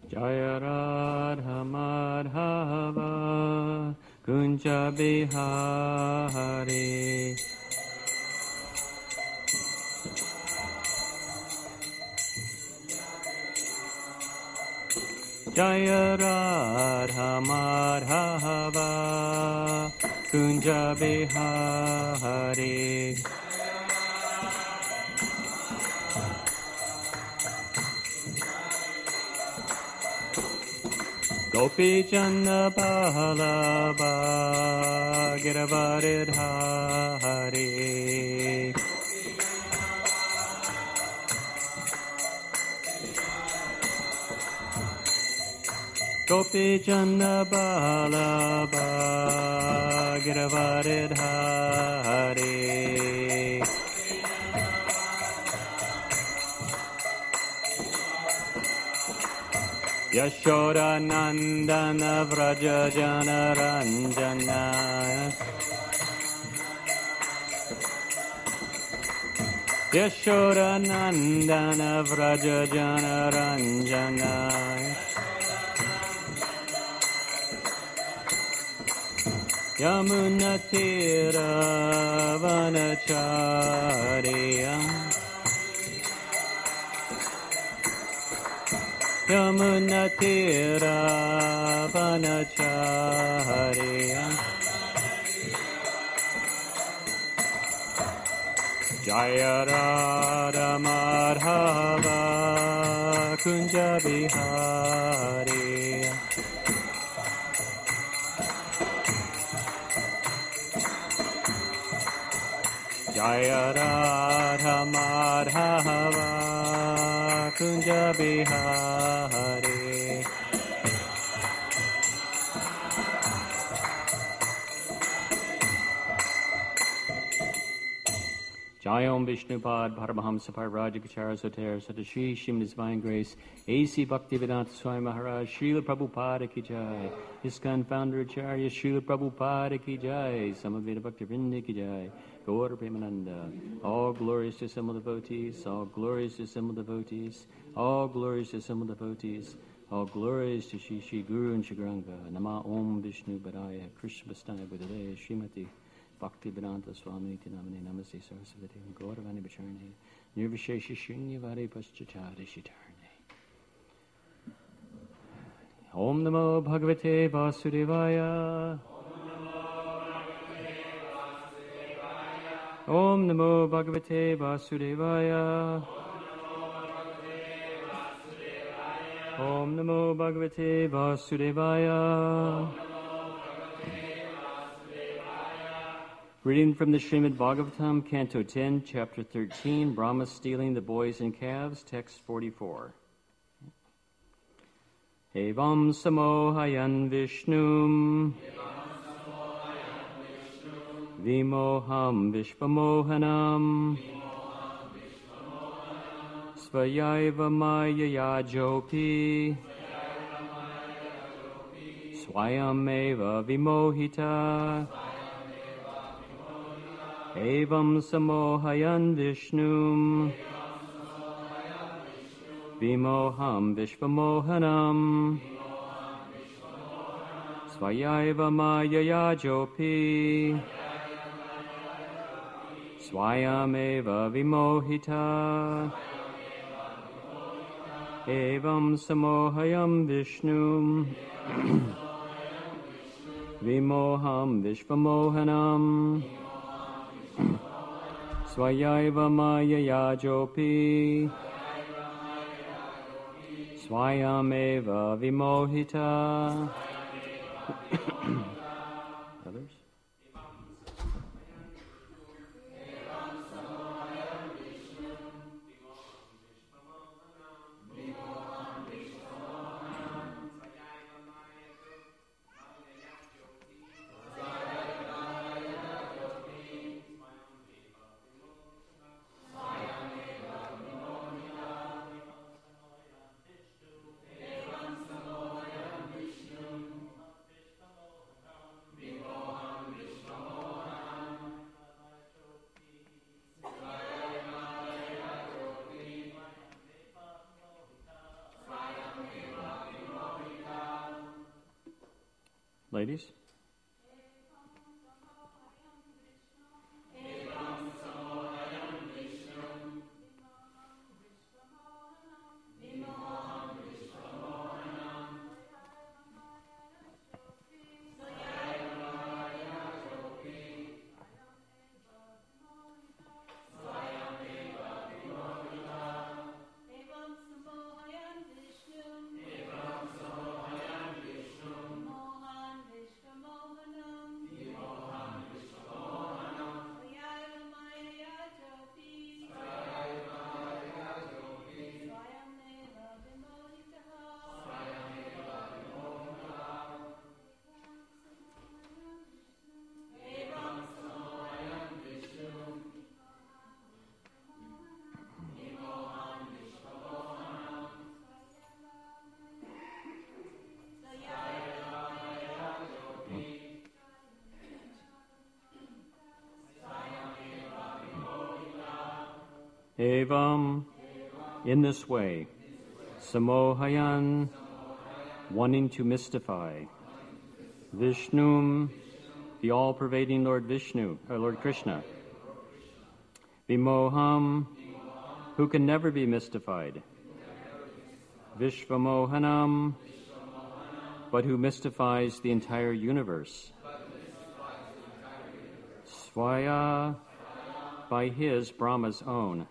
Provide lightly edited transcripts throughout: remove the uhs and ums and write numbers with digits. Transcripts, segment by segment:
Jaya Radha Madhava Kunja Bihari. Jaya Radha Madhava Kunja Bihari. Gopi Jana Ballabha Giravaridhari. Gopi Jana Ballabha Giravaridhari. Yashoda Nandana Vraja Jana Ranjana. Yashoda Nandana Vraja Jana Ranjana. Yamuna Tira Vanacharya. Yamuna Tira Vanacharya. Jaya Radha Madhava Kunja Bihari. Jaya Radha Madhava Kunja Bihari. Jaya Om Vishnupad Paramahamsa Parivrajakacharya Soter Satashi Shrimad Divine Grace A.C. Bhaktivedanta Swami Maharaj Srila Prabhupada Ki Jai ISKCON Founder Acharya Srila Prabhupada Ki Jai Samaveta Bhaktivinoda Ki Jai Gaura Premananda. All glories to assembled devotees, all glories to assembled devotees, all glories to assembled devotees, all glories to Shri Guru and Shagranga. Nama Om Vishnu Padaya Krishna Bastaya Buddhaya Srimati Bhaktivedanta Swami Namane Namaste Sarasvati Gauravani Bacharne Nirvishesha Shunyavadi Paschachari Shitarne. Om Namo Bhagavate Vasudevaya. Om Namo Bhagavate Vasudevaya. Om Namo Bhagavate Vasudevaya. Reading from the Srimad Bhagavatam, Canto 10, Chapter 13, Brahma stealing the boys and calves, Text 44. Evam samohayan Vishnum Vimoham Vishvamohanam Svayaiva Maya Jopi Swayameva Vimohita Evam samohayan Vishnum Vimoham Vishvamohanam Swayaiva Maya Jopi Swayameva Vimohita Evam samohayam Vishnum Vimoham Vishvamohanam Swayaiva Maya Jopi Swayameva Vimohita. Others? Ladies? Evam, in this way, Samohayan, wanting to mystify, Vishnum, the all-pervading Lord Vishnu, or Lord Krishna, Vimoham, who can never be mystified, Vishvamohanam, but who mystifies the entire universe, Svaya, by his, Brahma's own,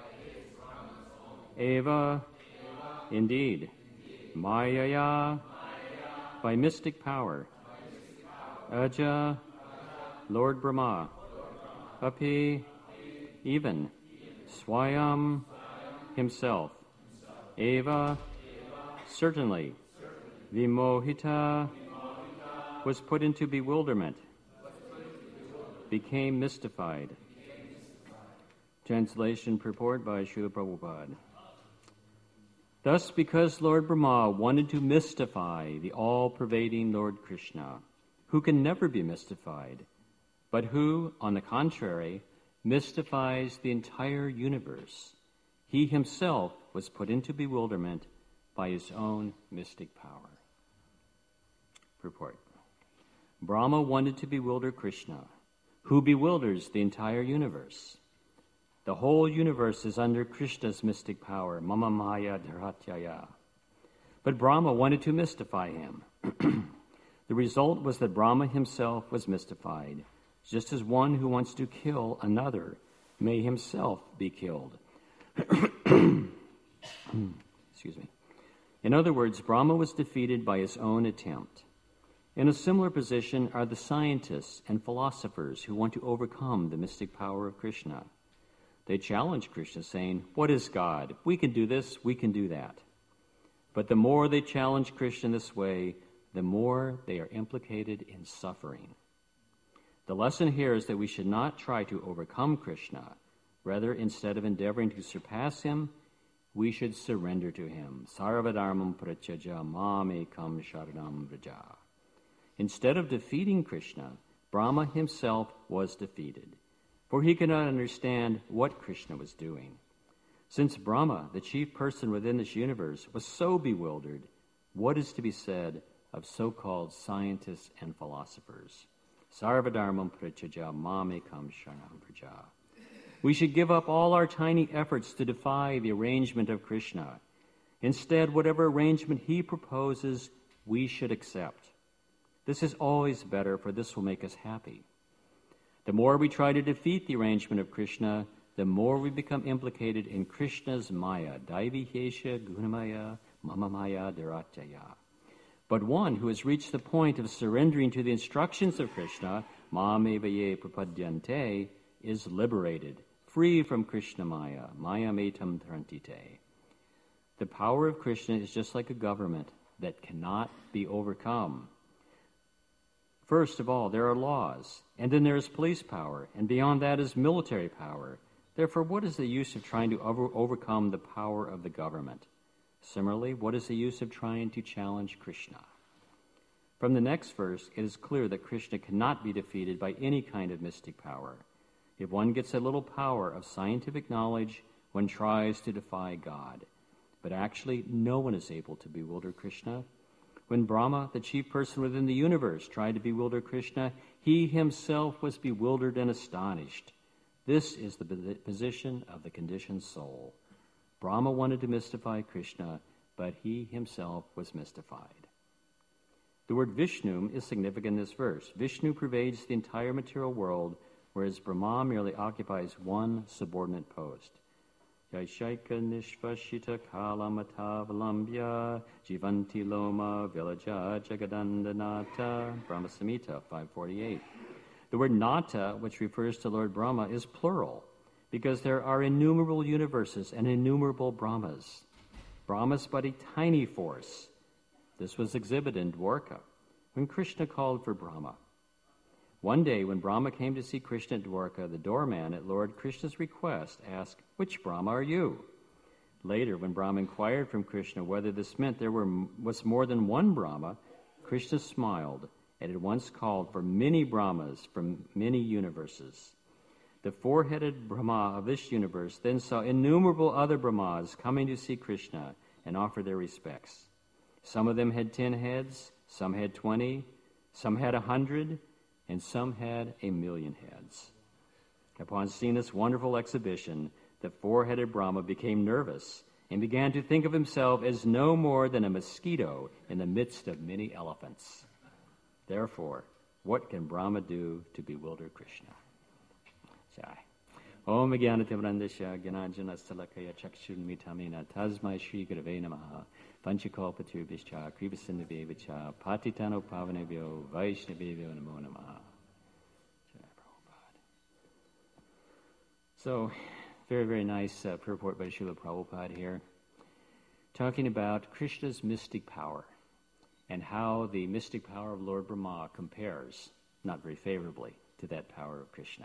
Eva, indeed, Mayaya, by mystic power, Aja, Lord Brahma, Api, even, Swayam, himself, Eva, certainly, Vimohita, was put into bewilderment, became mystified. Translation purport by Srila Prabhupada. Thus, because Lord Brahma wanted to mystify the all-pervading Lord Krishna, who can never be mystified, but who, on the contrary, mystifies the entire universe, he himself was put into bewilderment by his own mystic power. Purport. Brahma wanted to bewilder Krishna, who bewilders the entire universe. The whole universe is under Krishna's mystic power, Mama Maya Dharatyaya. But Brahma wanted to mystify him. The result was that Brahma himself was mystified, just as one who wants to kill another may himself be killed. Excuse me. In other words, Brahma was defeated by his own attempt. In a similar position are the scientists and philosophers who want to overcome the mystic power of Krishna. They challenge Krishna, saying, "What is God? We can do this, we can do that." But the more they challenge Krishna in this way, the more they are implicated in suffering. The lesson here is that we should not try to overcome Krishna. Rather, instead of endeavoring to surpass him, we should surrender to him. Sarvadharmam pratyaja mamekam sharanam vraja. Instead of defeating Krishna, Brahma himself was defeated, for he could not understand what Krishna was doing. Since Brahma, the chief person within this universe, was so bewildered, what is to be said of so-called scientists and philosophers? Sarvadharmam pratyaja mamekam sharanam vraja. We should give up all our tiny efforts to defy the arrangement of Krishna. Instead, whatever arrangement he proposes, we should accept. This is always better, for this will make us happy. The more we try to defeat the arrangement of Krishna, the more we become implicated in Krishna's Maya, Daivihesha Gunamaya Mamamaya Dharatyaya. But one who has reached the point of surrendering to the instructions of Krishna, Mamevaye Prapadyante, is liberated, free from Krishna Maya, Maya Metam Tarantite. The power of Krishna is just like a government that cannot be overcome. First of all, there are laws, and then there is police power, and beyond that is military power. Therefore, what is the use of trying to overcome the power of the government? Similarly, what is the use of trying to challenge Krishna? From the next verse, it is clear that Krishna cannot be defeated by any kind of mystic power. If one gets a little power of scientific knowledge, one tries to defy God. But actually, no one is able to bewilder Krishna. When Brahma, the chief person within the universe, tried to bewilder Krishna, he himself was bewildered and astonished. This is the position of the conditioned soul. Brahma wanted to mystify Krishna, but he himself was mystified. The word Vishnu is significant in this verse. Vishnu pervades the entire material world, whereas Brahma merely occupies one subordinate post. Jaishaika nishvashita kalamatavalamya jivanti loma vilaja jagadandanata. Brahma Samhita 548. The word nata, which refers to Lord Brahma, is plural because there are innumerable universes and innumerable Brahmas. Brahma's but a tiny force. This was exhibited in Dwarka when Krishna called for Brahma. One day when Brahma came to see Krishna at Dwarka, the doorman at Lord Krishna's request asked, "Which Brahma are you?" Later, when Brahma inquired from Krishna whether this meant there was more than one Brahma, Krishna smiled and at once called for many Brahmas from many universes. The four-headed Brahma of this universe then saw innumerable other Brahmas coming to see Krishna and offer their respects. Some of them had 10 heads, some had 20, some had 100, and some had 1,000,000 heads. Upon seeing this wonderful exhibition, the four-headed Brahma became nervous and began to think of himself as no more than a mosquito in the midst of many elephants. Therefore, what can Brahma do to bewilder Krishna? Jai. Om Jnanatimrandasya Gyananjana Stalakaya Chakshurmitamina Tasmai Shri Gurave Namaha Panchakalpatarubhishcha Krivasindavevacha Patitano Pavanebhyo Vaishnavebhyo Namo Namaha. Jai Prabhupada. So, very, very nice purport by Srila Prabhupada here, talking about Krishna's mystic power and how the mystic power of Lord Brahma compares, not very favorably, to that power of Krishna.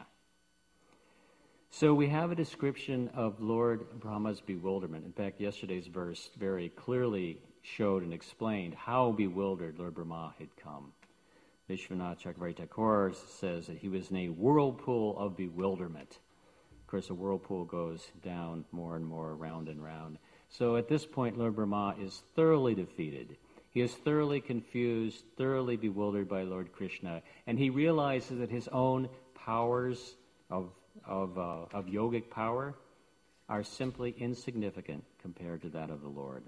So we have a description of Lord Brahma's bewilderment. In fact, yesterday's verse very clearly showed and explained how bewildered Lord Brahma had come. Vishwanath Chakravarti Thakur says that he was in a whirlpool of bewilderment. Of course, a whirlpool goes down more and more, round and round. So at this point, Lord Brahma is thoroughly defeated. He is thoroughly confused, thoroughly bewildered by Lord Krishna, and he realizes that his own powers of yogic power are simply insignificant compared to that of the Lord.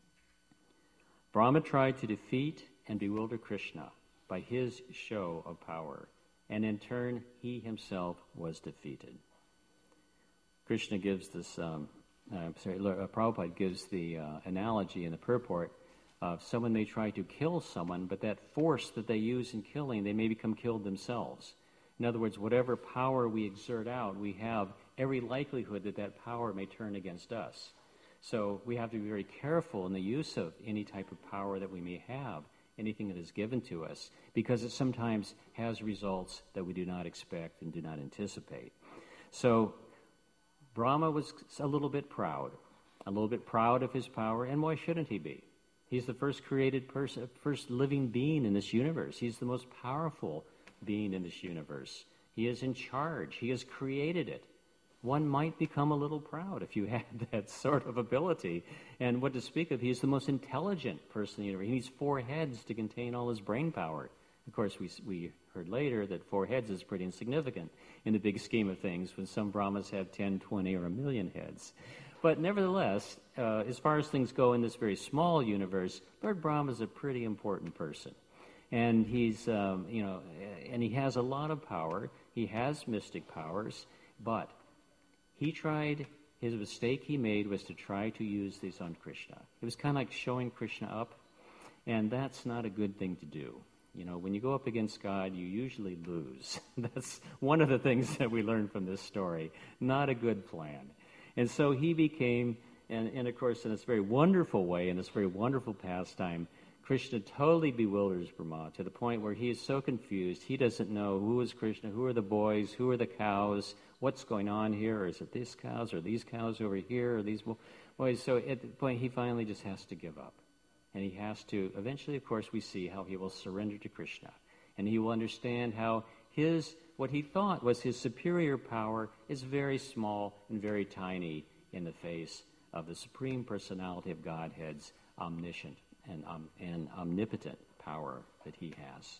Brahma tried to defeat and bewilder Krishna by his show of power, and in turn, he himself was defeated. Krishna gives this, Prabhupada gives the analogy in the purport of someone may try to kill someone, but that force that they use in killing, they may become killed themselves. In other words, whatever power we exert out, we have every likelihood that that power may turn against us. So we have to be very careful in the use of any type of power that we may have, anything that is given to us, because it sometimes has results that we do not expect and do not anticipate. So Brahma was a little bit proud of his power, and why shouldn't he be? He's the first created person, first living being in this universe. He's the most powerful being in this universe. He is in charge. He has created it. One might become a little proud if you had that sort of ability. And what to speak of, he's the most intelligent person in the universe. He needs 4 heads to contain all his brain power. Of course, we heard later that 4 heads is pretty insignificant in the big scheme of things when some Brahmas have 10, 20, or 1,000,000 heads. But nevertheless, as far as things go in this very small universe, Lord Brahma is a pretty important person. And he's, and he has a lot of power. He has mystic powers, but his mistake he made was to try to use this on Krishna. It was kind of like showing Krishna up, and that's not a good thing to do. When you go up against God, you usually lose. That's one of the things that we learn from this story. Not a good plan. And so he became, and of course in this very wonderful way, in this very wonderful pastime, Krishna totally bewilders Brahma to the point where he is so confused, he doesn't know who is Krishna, who are the boys, who are the cows, what's going on here, or is it these cows, or these cows over here, or these boys. So at the point, he finally just has to give up. And he has to, eventually, of course, we see how he will surrender to Krishna. And he will understand how what he thought was his superior power is very small and very tiny in the face of the Supreme Personality of Godhead's omniscient and omnipotent power that he has.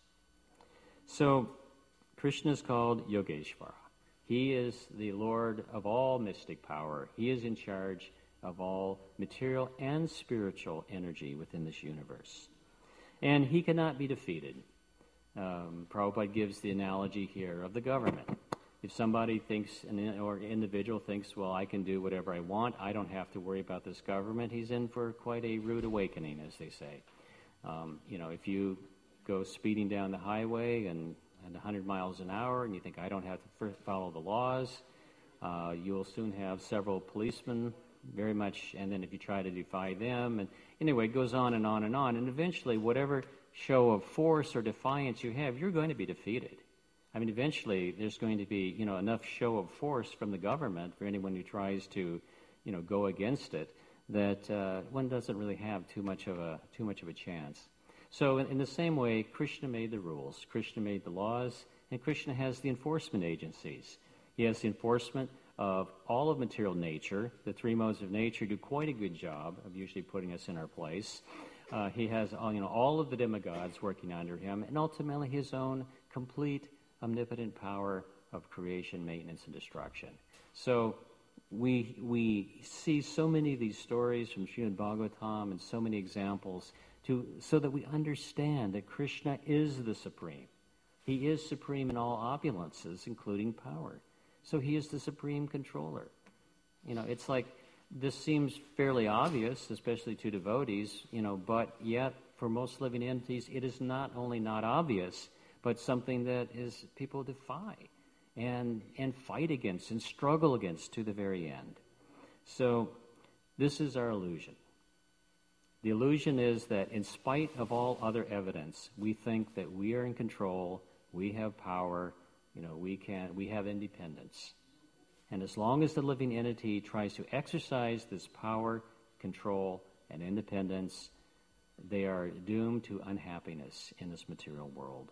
So Krishna is called Yogeshvara. He is the Lord of all mystic power. He is in charge of all material and spiritual energy within this universe. And he cannot be defeated. Prabhupada gives the analogy here of the government. If somebody thinks, or an individual thinks, well, I can do whatever I want, I don't have to worry about this government, he's in for quite a rude awakening, as they say. If you go speeding down the highway and 100 miles an hour and you think, I don't have to follow the laws, you'll soon have several policemen, very much, and then if you try to defy them, and anyway, it goes on and on and on, and eventually whatever show of force or defiance you have, you're going to be defeated. I mean, eventually there's going to be, enough show of force from the government for anyone who tries to, go against it, that one doesn't really have too much of a chance. So in the same way, Krishna made the rules, Krishna made the laws, and Krishna has the enforcement agencies. He has the enforcement of all of material nature. The three modes of nature do quite a good job of usually putting us in our place. He has all of the demigods working under him, and ultimately his own complete omnipotent power of creation, maintenance, and destruction. So we see so many of these stories from Srimad Bhagavatam and so many examples so that we understand that Krishna is the supreme. He is supreme in all opulences, including power. So he is the supreme controller. It's like this seems fairly obvious, especially to devotees, but yet for most living entities, it is not only not obvious, but something that is people defy and fight against and struggle against to the very end. So this is our illusion. The illusion is that in spite of all other evidence, we think that we are in control, we have power, we have independence. And as long as the living entity tries to exercise this power, control, and independence, they are doomed to unhappiness in this material world.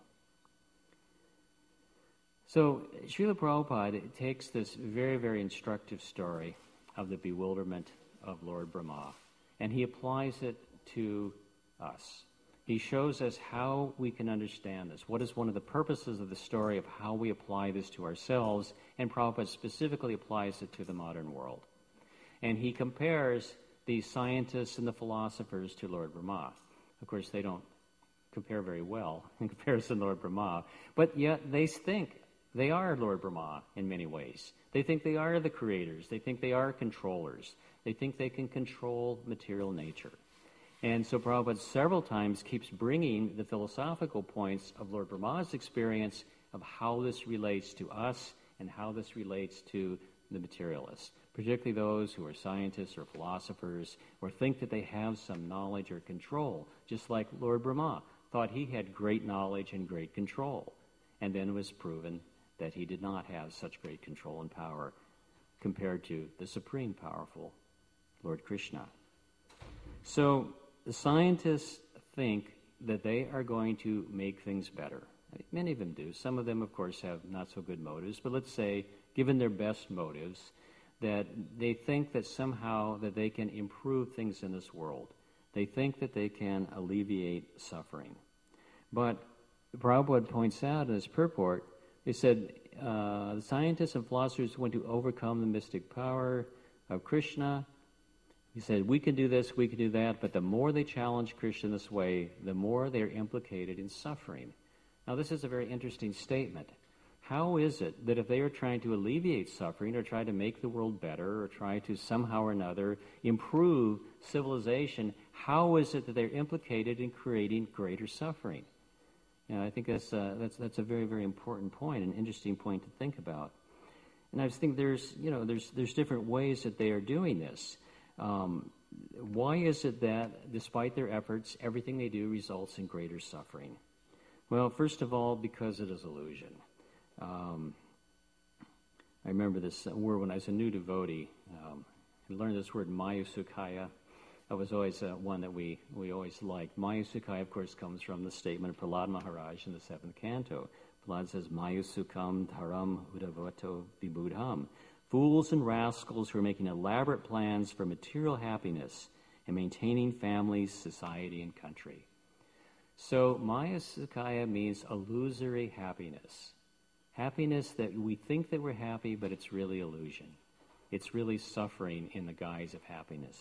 So Srila Prabhupada takes this very, very instructive story of the bewilderment of Lord Brahma, and he applies it to us. He shows us how we can understand this. What is one of the purposes of the story of how we apply this to ourselves, and Prabhupada specifically applies it to the modern world. And he compares the scientists and the philosophers to Lord Brahma. Of course, they don't compare very well in comparison to Lord Brahma, but yet they think they are Lord Brahma in many ways. They think they are the creators. They think they are controllers. They think they can control material nature. And so Prabhupada several times keeps bringing the philosophical points of Lord Brahma's experience of how this relates to us and how this relates to the materialists, particularly those who are scientists or philosophers or think that they have some knowledge or control, just like Lord Brahma thought he had great knowledge and great control, and then it was proven that he did not have such great control and power compared to the supreme powerful Lord Krishna. So the scientists think that they are going to make things better. Many of them do. Some of them, of course, have not so good motives. But let's say, given their best motives, that they think that somehow that they can improve things in this world. They think that they can alleviate suffering. But Prabhupada points out in his purport, he said, the scientists and philosophers want to overcome the mystic power of Krishna. He said, we can do this, we can do that, but the more they challenge Krishna this way, the more they are implicated in suffering. Now, this is a very interesting statement. How is it that if they are trying to alleviate suffering or try to make the world better or try to somehow or another improve civilization, how is it that they're implicated in creating greater suffering? I think that's a very, very important point, an interesting point to think about. And I just think there's different ways that they are doing this. Why is it that, despite their efforts, everything they do results in greater suffering? Well, first of all, because it is illusion. I remember this word when I was a new devotee. I learned this word, Maya Sukhaya. That was always one that we always liked. Maya Sukhaya, of course, comes from the statement of Prahlad Maharaj in the 7th canto. Prahlad says, Maya Sukham dharam udavato vibudham. Fools and rascals who are making elaborate plans for material happiness and maintaining families, society, and country. So Maya Sukhaya means illusory happiness. Happiness that we think that we're happy, but it's really illusion. It's really suffering in the guise of happiness.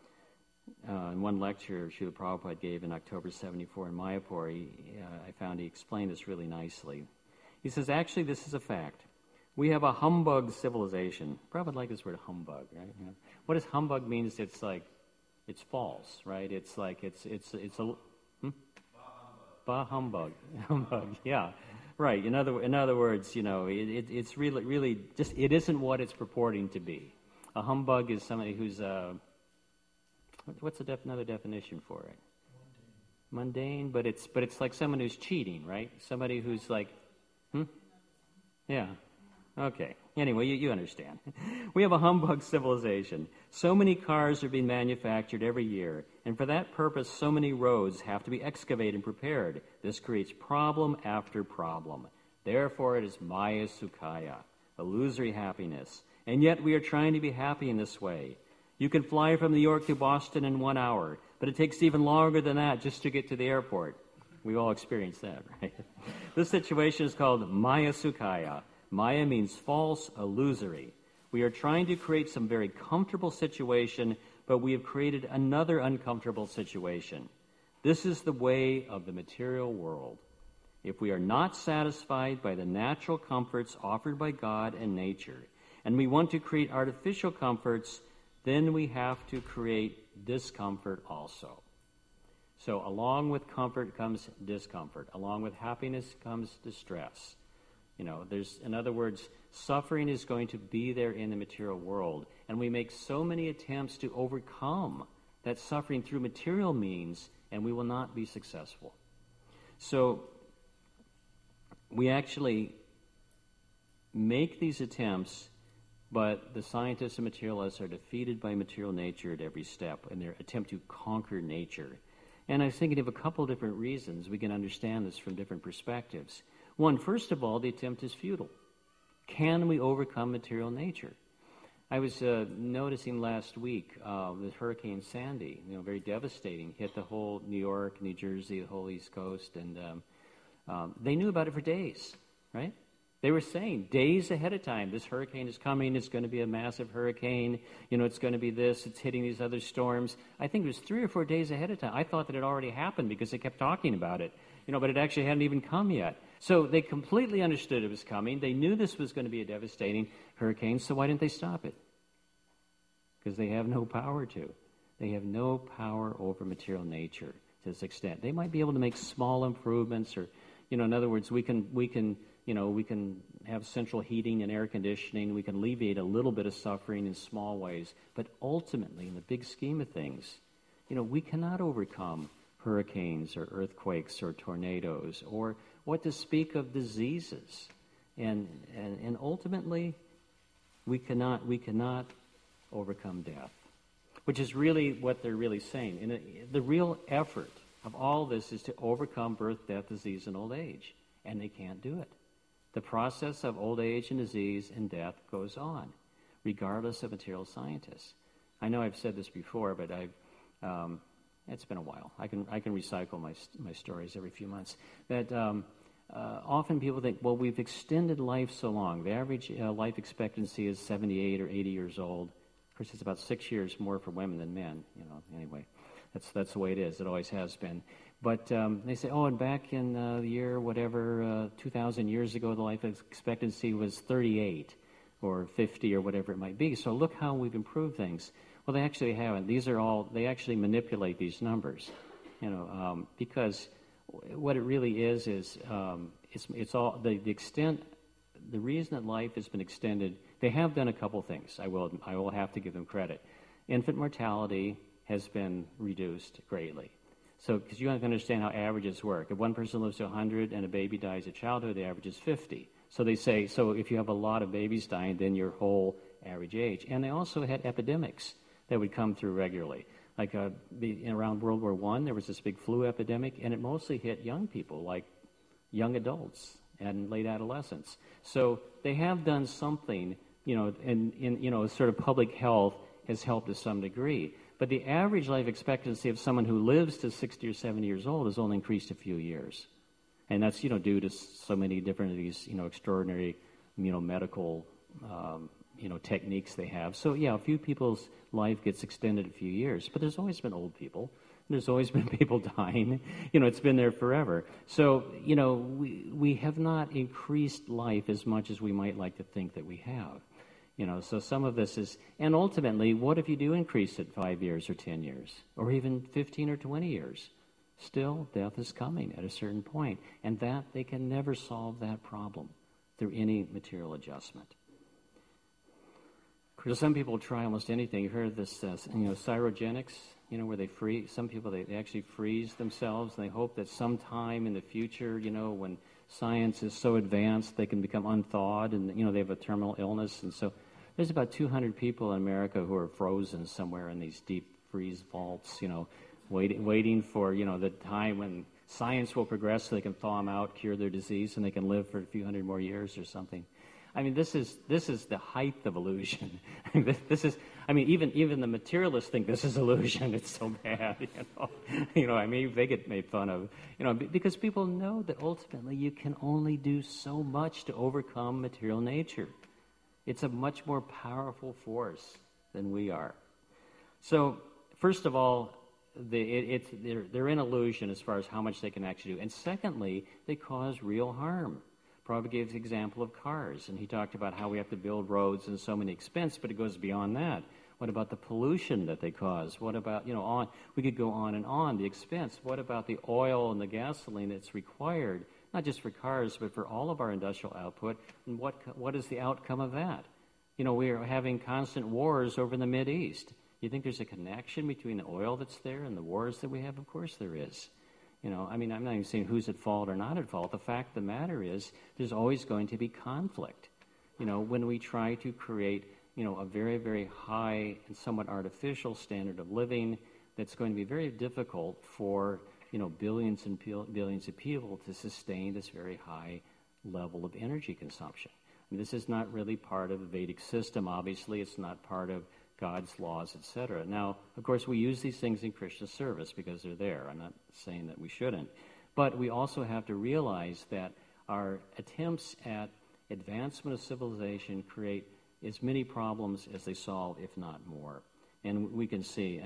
In one lecture Srila Prabhupada gave in October 74 in Mayapur, I found he explained this really nicely. He says, actually, this is a fact. We have a humbug civilization. Prabhupada liked this word humbug, right? You know, what does humbug mean? Is it's like, it's false, right? It's like, it's a... Bah humbug. Humbug, yeah. Right. In other words, you know, it's really just, it isn't what it's purporting to be. A humbug is somebody who's, what's another definition for it? Mundane, but it's like someone who's cheating, right? Somebody who's like, Yeah. Okay. Anyway, you understand. We have a humbug civilization. So many cars are being manufactured every year, and for that purpose, so many roads have to be excavated and prepared. This creates problem after problem. Therefore, it is Maya Sukhaya, illusory happiness. And yet we are trying to be happy in this way. You can fly from New York to Boston in 1 hour, but it takes even longer than that just to get to the airport. We've all experienced that, right? This situation is called Maya Sukhaya. Maya means false, illusory. We are trying to create some very comfortable situation, but we have created another uncomfortable situation. This is the way of the material world. If we are not satisfied by the natural comforts offered by God and nature, and we want to create artificial comforts, then we have to create discomfort also. So along with comfort comes discomfort. Along with happiness comes distress. You know, in other words, suffering is going to be there in the material world, and we make so many attempts to overcome that suffering through material means, and we will not be successful. So we actually make these attempts, but the scientists and materialists are defeated by material nature at every step in their attempt to conquer nature. And I was thinking of a couple of different reasons we can understand this from different perspectives. One, first of all, the attempt is futile. Can we overcome material nature? I was noticing last week the Hurricane Sandy, very devastating, hit the whole New York, New Jersey, the whole East Coast, and they knew about it for days, right? They were saying days ahead of time, this hurricane is coming, it's going to be a massive hurricane, it's going to be this, it's hitting these other storms. I think it was 3 or 4 days ahead of time. I thought that it already happened because they kept talking about it, but it actually hadn't even come yet. So they completely understood it was coming. They knew this was going to be a devastating hurricane, so why didn't they stop it? Because they have no power to. They have no power over material nature to this extent. They might be able to make small improvements, or, in other words, we can have central heating and air conditioning. We can alleviate a little bit of suffering in small ways. But ultimately, in the big scheme of things, we cannot overcome hurricanes or earthquakes or tornadoes, or what to speak of diseases. And ultimately, we cannot overcome death, which is really what they're really saying. And the real effort of all this is to overcome birth, death, disease, and old age. And they can't do it. The process of old age and disease and death goes on, regardless of material scientists. I know I've said this before, but it's been a while. I can recycle my stories every few months. That often people think, well, we've extended life so long. The average life expectancy is 78 or 80 years old. Of course, it's about 6 years more for women than men. Anyway, that's the way it is. It always has been. But they say, and back in the year, 2,000 years ago, the life expectancy was 38 or 50 or whatever it might be. So look how we've improved things. Well, they actually haven't. They actually manipulate these numbers, because what it really is it's all the extent. The reason that life has been extended, they have done a couple things. I will have to give them credit. Infant mortality has been reduced greatly. So, because you have to understand how averages work. If one person lives to 100 and a baby dies at childhood, the average is 50. So they say, so if you have a lot of babies dying, then your whole average age. And they also had epidemics that would come through regularly. Like around World War I, there was this big flu epidemic, and it mostly hit young people, like young adults and late adolescents. So they have done something, and sort of public health has helped to some degree. But the average life expectancy of someone who lives to 60 or 70 years old has only increased a few years. And that's, due to so many different of these, extraordinary, medical, techniques they have. So, yeah, a few people's life gets extended a few years. But there's always been old people. There's always been people dying. It's been there forever. So, we have not increased life as much as we might like to think that we have. So some of this is, and ultimately, what if you do increase it 5 years or 10 years, or even 15 or 20 years? Still, death is coming at a certain point, and that they can never solve that problem through any material adjustment. Some people try almost anything. You've heard of this, cryogenics, where they freeze. Some people, they actually freeze themselves, and they hope that sometime in the future, when science is so advanced, they can become unthawed, and, they have a terminal illness. And so there's about 200 people in America who are frozen somewhere in these deep freeze vaults, waiting for, the time when science will progress so they can thaw them out, cure their disease, and they can live for a few hundred more years or something. I mean, this is the height of illusion. Even the materialists think this is illusion. It's so bad, they get made fun of, because people know that ultimately you can only do so much to overcome material nature. It's a much more powerful force than we are. So, first of all, they're in illusion as far as how much they can actually do. And secondly, they cause real harm. Prabhupada gave the example of cars, and he talked about how we have to build roads and so many expense, but it goes beyond that. What about the pollution that they cause? What about, we could go on and on, the expense. What about the oil and the gasoline that's required, not just for cars, but for all of our industrial output? And what is the outcome of that? We are having constant wars over in the Mideast. You think there's a connection between the oil that's there and the wars that we have? Of course there is. I'm not even saying who's at fault or not at fault. The fact of the matter is there's always going to be conflict, when we try to create, a very, very high and somewhat artificial standard of living that's going to be very difficult for, billions and billions of people to sustain this very high level of energy consumption. This is not really part of the Vedic system, obviously. It's not part of God's laws, etc. Now, of course, we use these things in Krishna service because they're there. I'm not saying that we shouldn't. But we also have to realize that our attempts at advancement of civilization create as many problems as they solve, if not more. And we can see,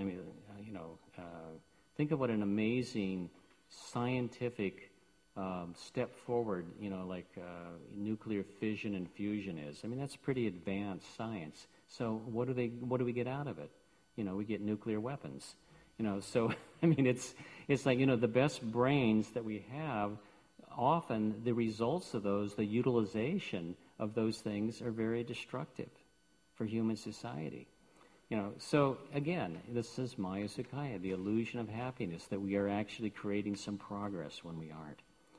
think of what an amazing scientific step forward, nuclear fission and fusion is. That's pretty advanced science. So what do we get out of it? We get nuclear weapons. So it's like, the best brains that we have, often the results of those, the utilization of those things are very destructive for human society. So again, this is Maya Sukkhaya, the illusion of happiness, that we are actually creating some progress when we aren't.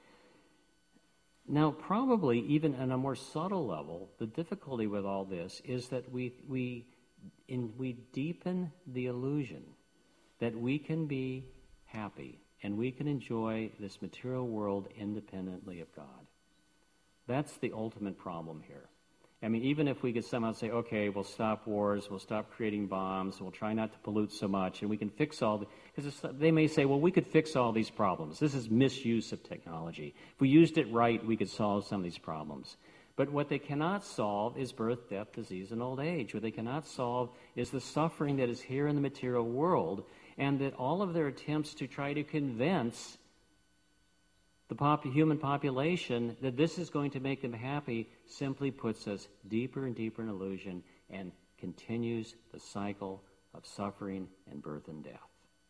Now, probably even on a more subtle level, the difficulty with all this is that we deepen the illusion that we can be happy and we can enjoy this material world independently of God. That's the ultimate problem here. Even if we could somehow say, okay, we'll stop wars, we'll stop creating bombs, we'll try not to pollute so much, and we can fix because they may say, well, we could fix all these problems. This is misuse of technology. If we used it right, we could solve some of these problems. But what they cannot solve is birth, death, disease, and old age. What they cannot solve is the suffering that is here in the material world, and that all of their attempts to try to convince the human population that this is going to make them happy simply puts us deeper and deeper in illusion and continues the cycle of suffering and birth and death.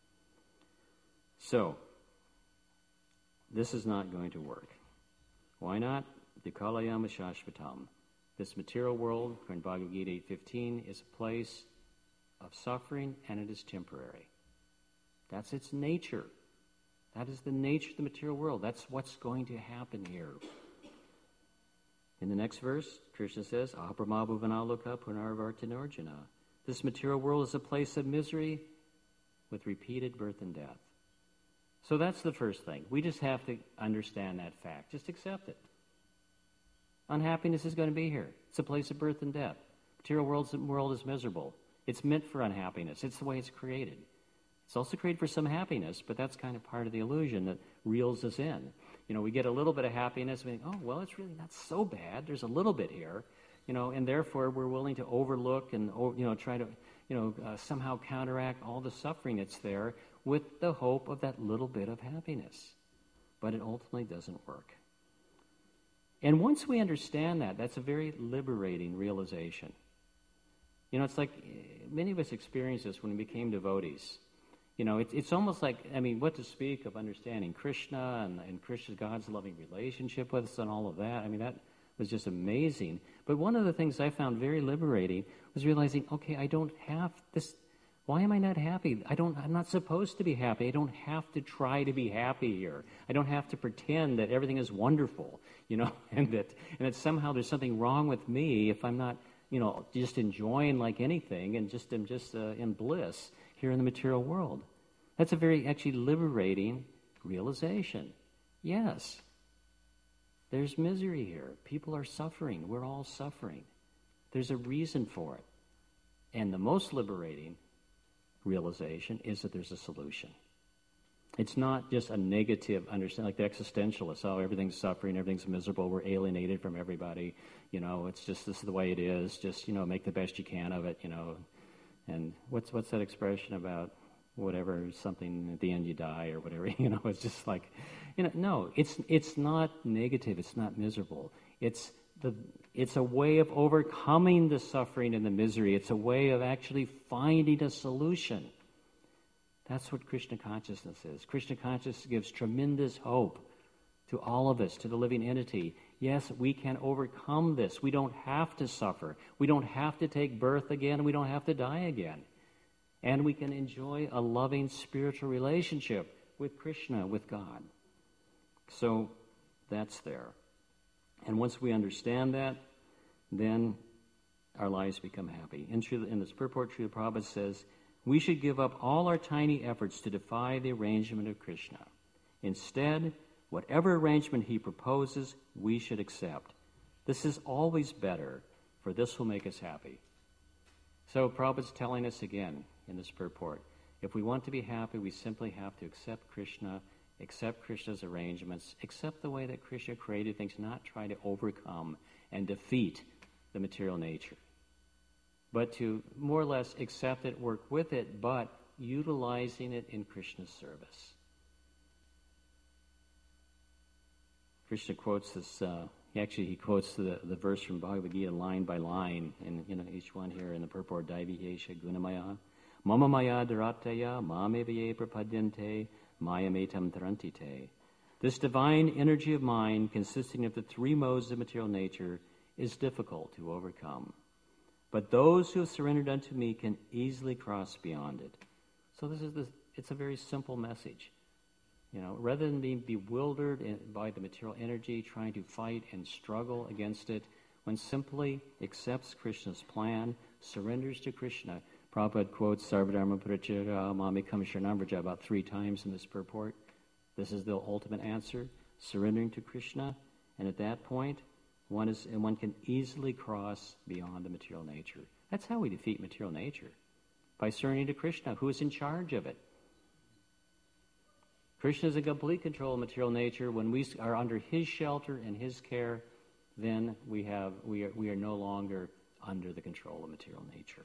So, this is not going to work. Why not? Dikalayama Shashvatam. This material world, according to Bhagavad Gita 8:15, is a place of suffering, and it is temporary. That's its nature. That is the nature of the material world. That's what's going to happen here. In the next verse, Krishna says, Ahabrahmabhuvanaloka punarvartinorjuna. This material world is a place of misery with repeated birth and death. So that's the first thing. We just have to understand that fact. Just accept it. Unhappiness is going to be here. It's a place of birth and death. Material world is miserable. It's meant for unhappiness. It's the way it's created. It's also created for some happiness, but that's kind of part of the illusion that reels us in. We get a little bit of happiness, and we think, oh, well, it's really not so bad. There's a little bit here, and therefore we're willing to overlook and, try to, somehow counteract all the suffering that's there with the hope of that little bit of happiness. But it ultimately doesn't work. And once we understand that, that's a very liberating realization. It's like many of us experienced this when we became devotees. It's almost like, what to speak of understanding Krishna and Krishna, God's loving relationship with us and all of that. That was just amazing. But one of the things I found very liberating was realizing, okay, I don't have this. Why am I not happy? I'm not supposed to be happy. I don't have to try to be happy here. I don't have to pretend that everything is wonderful, and that somehow there's something wrong with me if I'm not, just enjoying like anything and I'm just in bliss here in the material world. That's a very actually liberating realization. Yes, there's misery here. People are suffering. We're all suffering. There's a reason for it. And the most liberating realization is that there's a solution. It's not just a negative understanding, like the existentialists. Oh, everything's suffering, everything's miserable, we're alienated from everybody. It's just this is the way it is. Just, make the best you can of it, And what's that expression about whatever, something at the end you die or whatever, it's just like, no, it's not negative, it's not miserable. It's a way of overcoming the suffering and the misery. It's a way of actually finding a solution. That's what Krishna consciousness is. Krishna consciousness gives tremendous hope to all of us, to the living entity. Yes, we can overcome this. We don't have to suffer. We don't have to take birth again. We don't have to die again. And we can enjoy a loving spiritual relationship with Krishna, with God. So that's there. And once we understand that, then our lives become happy. In this purport, Srila Prabhupada says, we should give up all our tiny efforts to defy the arrangement of Krishna. Instead, whatever arrangement he proposes, we should accept. This is always better, for this will make us happy. So Prabhupada's telling us again in this purport, if we want to be happy, we simply have to accept Krishna, accept Krishna's arrangements, accept the way that Krishna created things, not try to overcome and defeat the material nature, but to more or less accept it, work with it, but utilizing it in Krishna's service. Krishna quotes this, he quotes the verse from Bhagavad Gita line by line, and each one here in the purport, Daivihesha Gunamaya, Mama Maya Dharataya, Mamevaye Prapadyante, Mayametam Tarantite. This divine energy of mind, consisting of the three modes of material nature, is difficult to overcome. But those who have surrendered unto me can easily cross beyond it. So it's a very simple message. Rather than being bewildered by the material energy, trying to fight and struggle against it, one simply accepts Krishna's plan, surrenders to Krishna. Prabhupada quotes Sarvadharma Parityaya Mamekam Sharanam Vraja about 3 times in this purport. This is the ultimate answer, surrendering to Krishna, and at that point, one can easily cross beyond the material nature. That's how we defeat material nature, by surrendering to Krishna, who is in charge of it. Krishna is in complete control of material nature. When we are under his shelter and his care, then we are no longer under the control of material nature.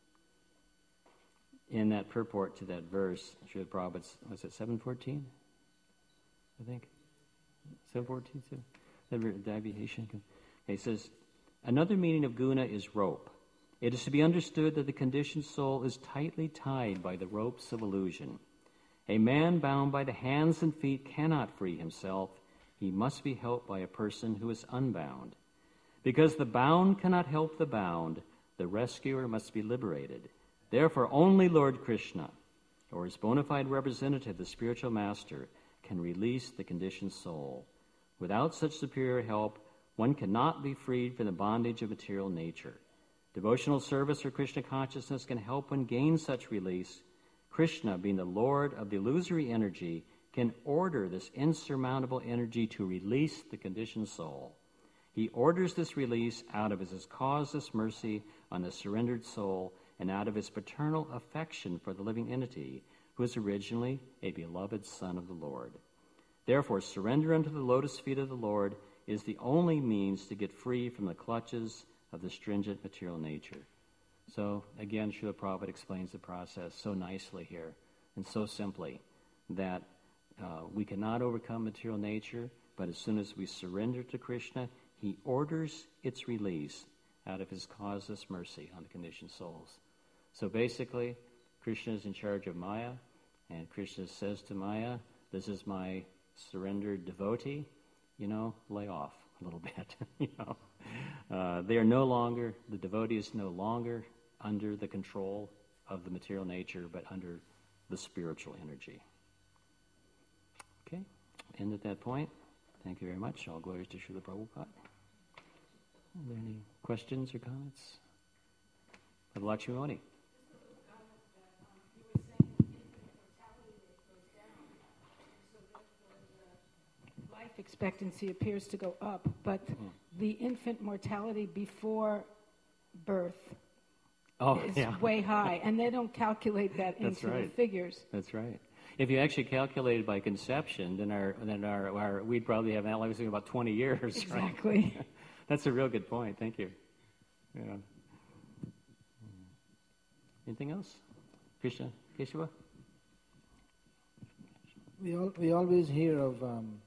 In that purport to that verse, Srila Prabhupada, was it 7:14? I think 7:14 too. He says, another meaning of guna is rope. It is to be understood that the conditioned soul is tightly tied by the ropes of illusion. A man bound by the hands and feet cannot free himself. He must be helped by a person who is unbound. Because the bound cannot help the bound, the rescuer must be liberated. Therefore, only Lord Krishna, or his bona fide representative, the spiritual master, can release the conditioned soul. Without such superior help, one cannot be freed from the bondage of material nature. Devotional service or Krishna consciousness can help one gain such release. Krishna, being the Lord of the illusory energy, can order this insurmountable energy to release the conditioned soul. He orders this release out of his causeless mercy on the surrendered soul and out of his paternal affection for the living entity, who is originally a beloved Son of the Lord. Therefore, surrender unto the lotus feet of the Lord is the only means to get free from the clutches of the stringent material nature. So, again, Srila Prabhupada explains the process so nicely here and so simply that we cannot overcome material nature, but as soon as we surrender to Krishna, he orders its release out of his causeless mercy on the conditioned souls. So basically, Krishna is in charge of Maya, and Krishna says to Maya, this is my surrendered devotee, lay off a little bit, They are no longer, the devotee is no longer under the control of the material nature, but under the spiritual energy. Okay, end at that point. Thank you very much. All glories to Srila Prabhupada. Are there any questions or comments? Of Lakshmi Moni. Life expectancy appears to go up, but the infant mortality before birth is way high, and they don't calculate that into the figures. That's right. If you actually calculate it by conception, then our we'd probably have an life of about 20 years. Exactly. Right? That's a real good point. Thank you. Yeah. Anything else? Krishna, Keshava? We always hear of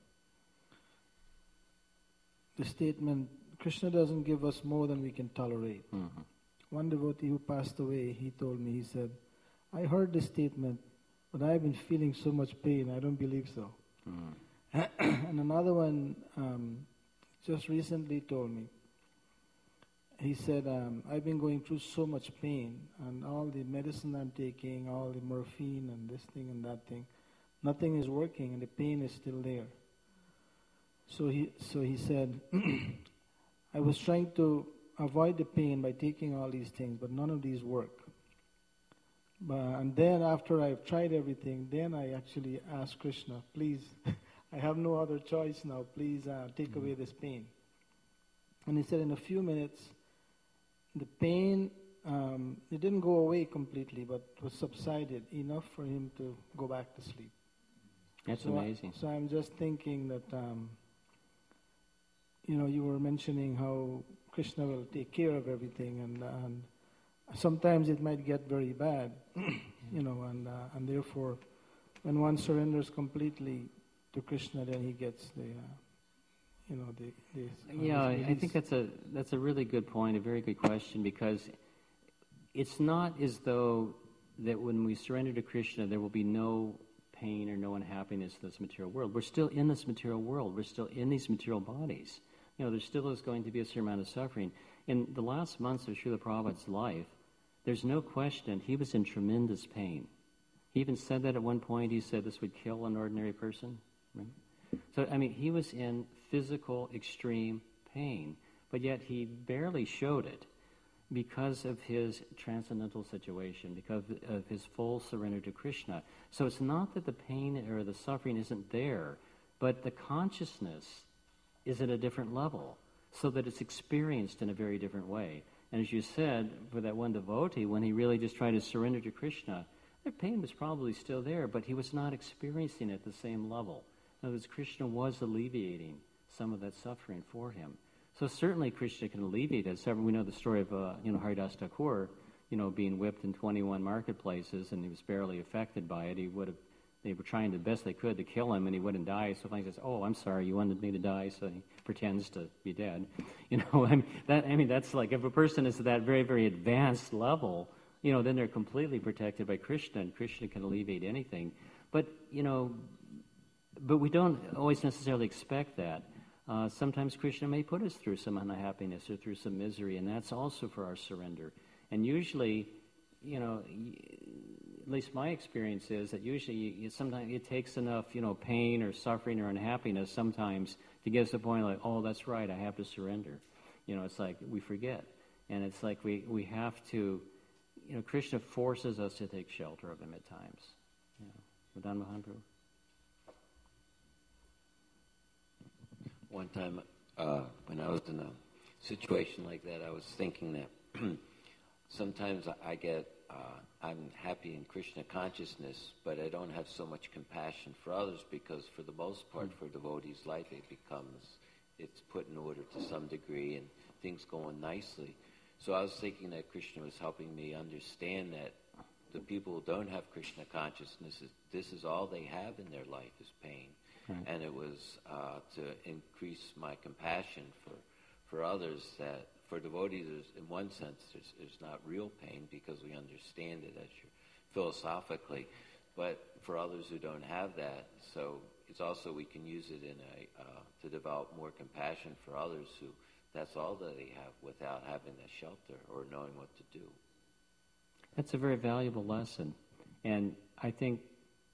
the statement, Krishna doesn't give us more than we can tolerate. Mm-hmm. One devotee who passed away, he told me, he said, I heard this statement, but I've been feeling so much pain, I don't believe so. Mm-hmm. And another one just recently told me, he said, I've been going through so much pain, and all the medicine I'm taking, all the morphine and this thing and that thing, nothing is working and the pain is still there. So he said, I was trying to avoid the pain by taking all these things, but none of these work. And then after I've tried everything, then I actually asked Krishna, please, I have no other choice now, please take away this pain. And he said in a few minutes, the pain, it didn't go away completely, but was subsided enough for him to go back to sleep. That's amazing. So I'm just thinking that, you were mentioning how Krishna will take care of everything, and sometimes it might get very bad, and therefore, when one surrenders completely to Krishna, then he gets I think that's a really good point, a very good question, because it's not as though that when we surrender to Krishna, there will be no pain or no unhappiness in this material world. We're still in this material world. We're still in these material bodies. There still is going to be a certain amount of suffering. In the last months of Srila Prabhupada's life, there's no question he was in tremendous pain. He even said that at one point. He said this would kill an ordinary person. Right? So, he was in physical extreme pain, but yet he barely showed it because of his transcendental situation, because of his full surrender to Krishna. So it's not that the pain or the suffering isn't there, but the consciousness is at a different level, so that it's experienced in a very different way. And as you said, for that one devotee, when he really just tried to surrender to Krishna, the pain was probably still there, but he was not experiencing it at the same level. In other words, Krishna was alleviating some of that suffering for him. So certainly Krishna can alleviate that suffering. We know the story of Haridas Thakur, being whipped in 21 marketplaces, and he was barely affected by it. They were trying the best they could to kill him, and he wouldn't die. So he says, "Oh, I'm sorry, you wanted me to die," so he pretends to be dead. That's like, if a person is at that very, very advanced level, then they're completely protected by Krishna, and Krishna can alleviate anything. But we don't always necessarily expect that. Sometimes Krishna may put us through some unhappiness or through some misery, and that's also for our surrender. And usually, at least my experience is that usually sometimes it takes enough, pain or suffering or unhappiness sometimes to get us to the point like, oh, that's right, I have to surrender. It's like we forget. And it's like we have to, Krishna forces us to take shelter of him at times. Madan Mahaprabhu. One time when I was in a situation like that, I was thinking that sometimes I get, I'm happy in Krishna consciousness, but I don't have so much compassion for others because for the most part, for devotees' life, it's put in order to some degree and things going nicely. So I was thinking that Krishna was helping me understand that the people who don't have Krishna consciousness, this is all they have in their life is pain. Right. And it was to increase my compassion for others, that for devotees, in one sense, there's not real pain because we understand it philosophically. But for others who don't have that, so it's also we can use it to develop more compassion for others who that's all that they have without having a shelter or knowing what to do. That's a very valuable lesson. And I think,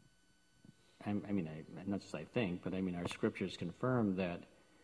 not just I think, but our scriptures confirm that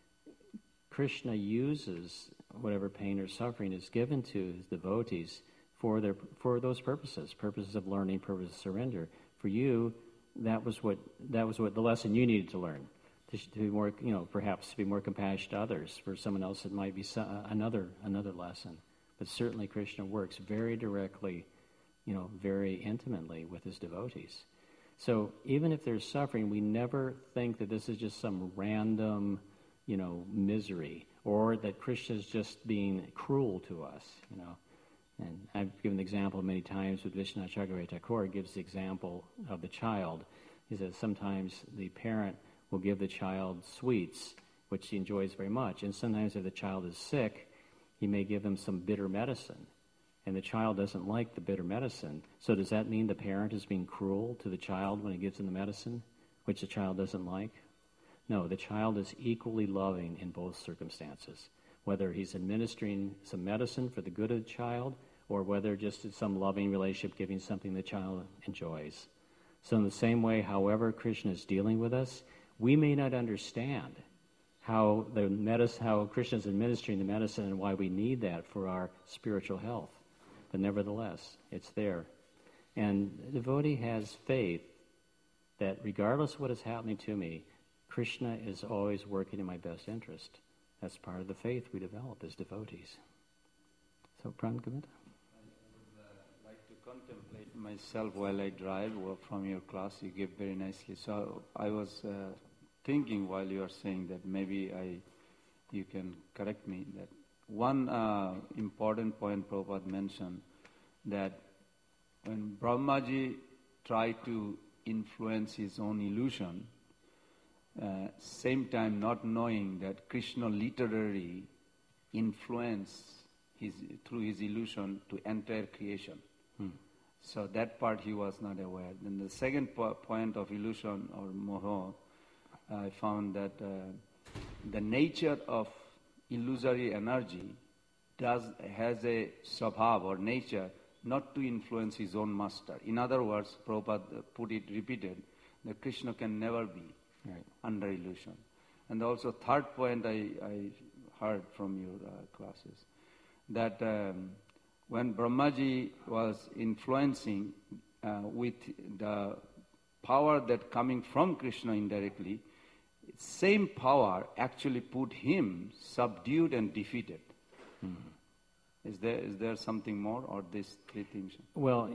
Krishna uses whatever pain or suffering is given to his devotees for those purposes of learning, purposes of surrender. For you, that was what the lesson you needed to learn, to be more, perhaps to be more compassionate to others. For someone else, it might be another lesson. But certainly, Krishna works very directly, very intimately with his devotees. So even if there's suffering, we never think that this is just some random, misery, or that Krishna is just being cruel to us, And I've given the example many times with Vishwanath Chakravarti Thakur. Gives the example of the child. He says sometimes the parent will give the child sweets, which he enjoys very much, and sometimes if the child is sick, he may give them some bitter medicine, and the child doesn't like the bitter medicine. So does that mean the parent is being cruel to the child when he gives him the medicine, which the child doesn't like? No, the child is equally loving in both circumstances, whether he's administering some medicine for the good of the child or whether just it's some loving relationship giving something the child enjoys. So in the same way, however Krishna is dealing with us, we may not understand how Krishna is administering the medicine and why we need that for our spiritual health. But nevertheless, it's there. And the devotee has faith that regardless of what is happening to me, Krishna is always working in my best interest. That's part of the faith we develop as devotees. So, Prangamita? I would like to contemplate myself while I drive. Well, from your class, you gave very nicely. So I was thinking while you are saying that maybe you can correct me, that one important point Prabhupada mentioned, that when Brahmaji tried to influence his own illusion, same time not knowing that Krishna literally influenced through his illusion to entire creation. So that part he was not aware. Then the second point of illusion or moha, I found that the nature of illusory energy has a swabhav or nature not to influence his own master. In other words, Prabhupada repeated, that Krishna can never be under illusion. And also third point I heard from your classes, that when Brahmaji was influencing with the power that coming from Krishna indirectly, same power actually put him subdued and defeated. Is there something more, or these three things? Well,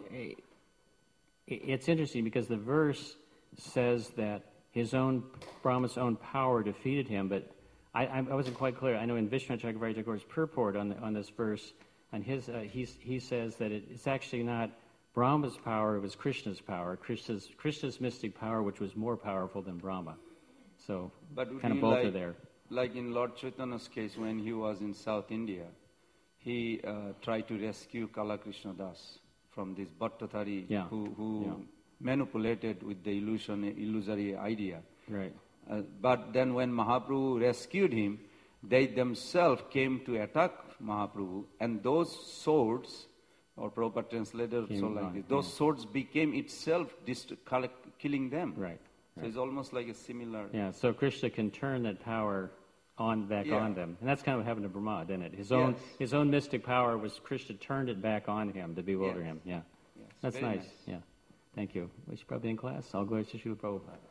it's interesting because the verse says that Brahma's own power defeated him, but I wasn't quite clear. I know in Vishwanath Chakravarti Thakur's purport on this verse, on his he says that it's actually not Brahma's power; it was Krishna's power, Krishna's mystic power, which was more powerful than Brahma. So, but kind of both are there. Like in Lord Chaitanya's case, when he was in South India, he tried to rescue Kala Krishna Das from this Bhattathari who manipulated with the illusory idea. Right. But then when Mahaprabhu rescued him, they themselves came to attack Mahaprabhu, and those swords, or Prabhupada translated so like this, those swords became itself killing them. Right. So it's almost like a similar... Yeah, so Krishna can turn that power back on them. And that's kind of what happened to Brahma, didn't it? His own mystic power was Krishna turned it back on him to bewilder him. Yeah. Yes. That's Very nice. Yeah. Thank you. We should probably be in class. I'll go to Srila Prabhupada.